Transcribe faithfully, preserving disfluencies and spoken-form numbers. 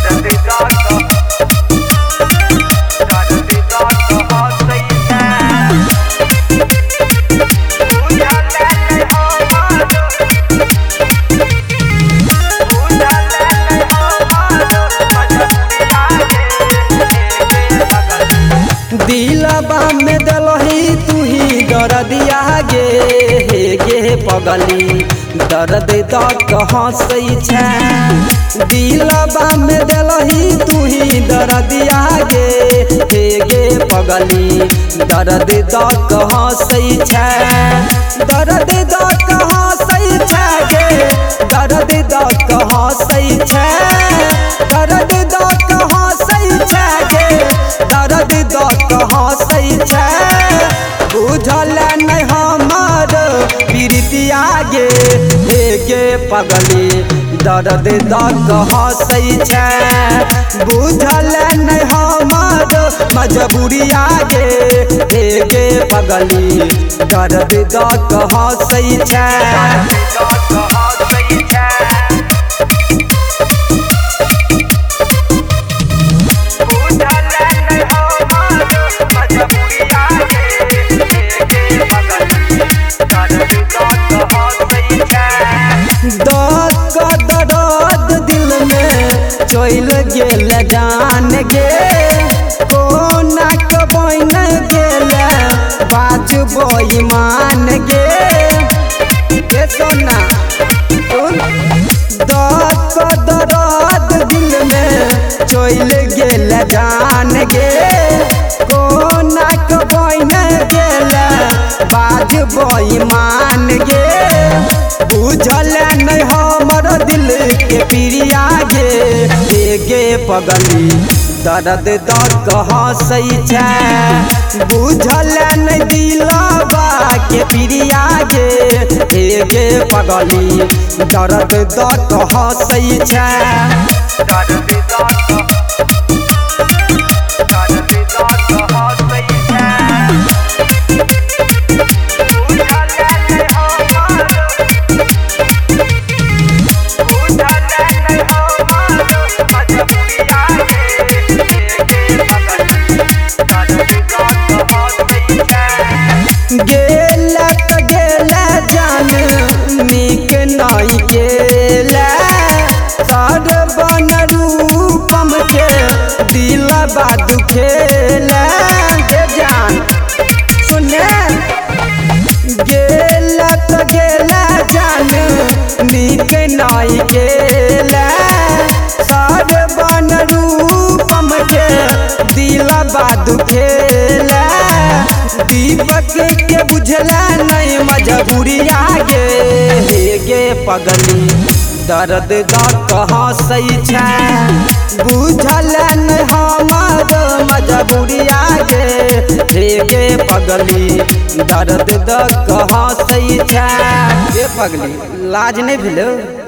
दिलबा में दलही तू ही दर्दिया गे हे गे पगली दर्द दर्द हंसै छै। दिलबा में दलही तू ही दर्दिया गे हे गे पगली दर्द दर्द हंसै छै। दर्द दर्द हंसै छै गे दर्द दर्द हंसै छै। दर्द दर्द हंसै छै गे दर्द दर्द हंसै छै। बुझल नहीं हमर प्रीतिया गे हे गे पगली दर्द दर्द हंसै छै। बुझल नहीं हमर मजबूरिया गे हे गे पगली दर्द दर्द हंसै छै। दर्द दर्द दिल में चल गेल जान गे कोना के बन गेल बाजबो ईमान गे ए सोना। दर्द दर्द दिल में चल गेल जान गे कोना के बन गेल बाजबो ईमान गे। बुझल नहीं हमर दिल के प्रिया गे हे गे पगली दर्द दर्द हंसै छै। बुझल नहीं दिलबा के प्रिया गे हे गे पगली दर्द दर्द हंसै छै। गेला त गेला जान नीक नहीं गेला सर बन रूपम के दिलबा दुखेला गे जान सुने। गेला त गेला जान नीक नहीं गेला सर बन रूपम के दिलबा दुखेला। दीपक के बुझला नहीं मजबूरिया गे हे गे पगली दर्द दर्द हंसै छै। बुझल नहीं हमर मजबूरिया गे हे गे पगली दर्द दर्द हंसै छै। गे पगली लाज नहीं भेलौ।